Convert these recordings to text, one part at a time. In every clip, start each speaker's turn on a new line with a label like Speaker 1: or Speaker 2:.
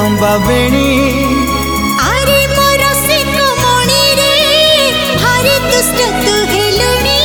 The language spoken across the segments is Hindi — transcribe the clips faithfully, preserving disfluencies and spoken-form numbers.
Speaker 1: लंबा बेणी
Speaker 2: अरे मोर से कमणी रे भारी दुष्ट तू हेलुनी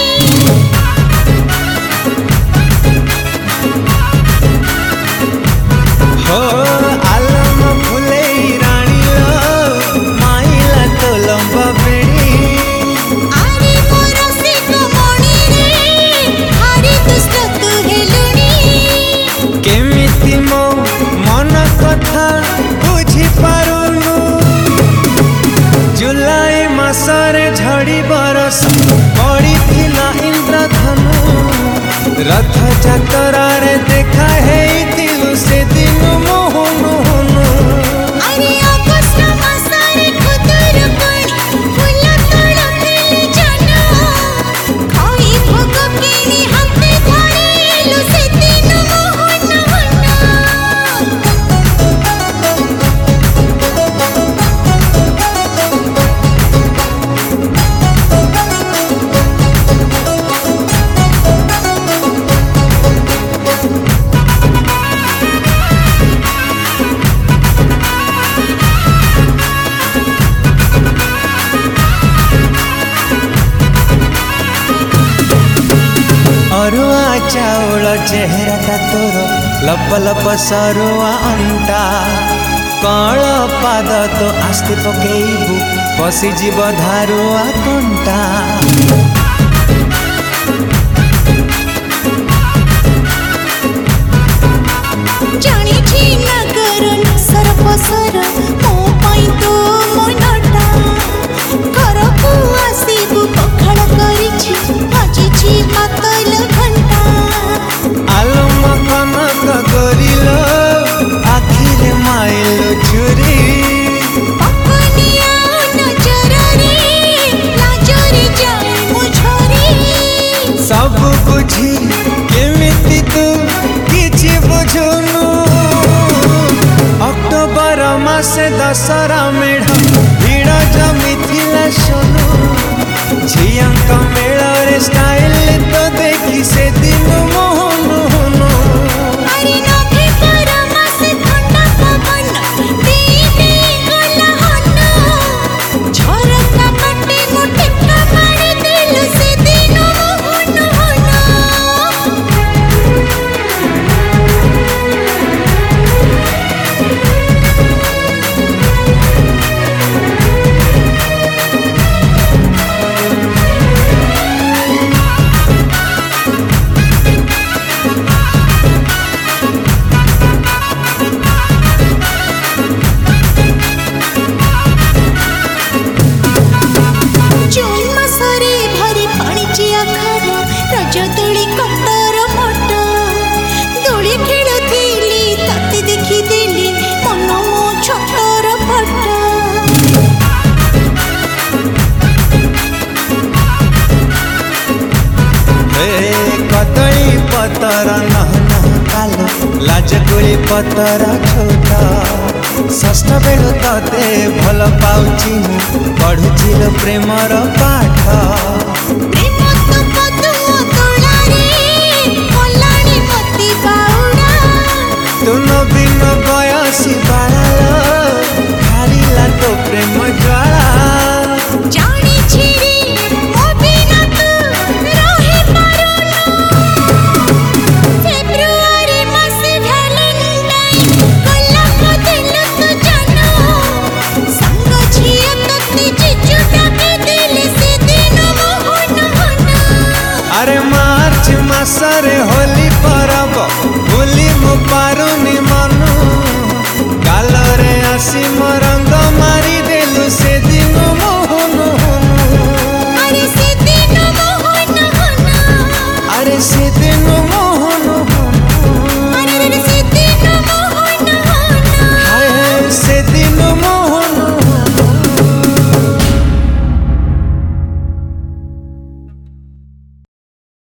Speaker 1: हो आलम फुले रानी माइला तो लंबा बेणी
Speaker 2: अरे मोर से कमणी रे भारी दुष्ट तू हेलुनी
Speaker 1: केमिति मो मन कथा बुझी पारुनु जुलाई मासरे झड़ी बरस पड़ी थिला इंद्रधनु रथ जातरा रे देखा है दिलु से दिन मोहनु
Speaker 2: अरे अगस्त मासरे खुदर कणी फूल तोड़ मिल जाना खाई भोग केनी हाथे धरेलु से दिन मोहन
Speaker 1: अरुआ चाउल चेहराटा तोर लप लप सरुआ अंटा कल पाद तो आस्ते पकेबू पशिजीव धारुआ कंटा
Speaker 2: जानी छी नगर सर पसर मो पाई तो मनटा घर को आसीबू पखाड़ करिछि बाजिछि पातल घंटा
Speaker 1: आलम कनक गरिल आखिरे माइल छुरी
Speaker 2: पकनिया नजर रे लाजरी जाए मुझरी
Speaker 1: सब बुझी केमिति तू किछि बुझुनु अक्टोबर मासे दशरा मेढ़ भीड़ जमिथिला सोनू झियांक मेଳରେ स्टाइल तो देखी से दिन मोहनु
Speaker 2: अरे नभेम्बर मासे ठंडा पवन दे दे गला हन झरका पटे मुठे कमाड़ी दिल से दिन मोहन जून मासरे भारी पाणिची आखार रज दोली कटर मट दोली खेलुथिली तते देखी देली मन मो छटर फट
Speaker 1: हे कदली पतर नह नह कालो लाजकुली पतर छोटा षष्ठ बेलु तते भल पाउची मु पढ़ुची प्रेमर पाठ।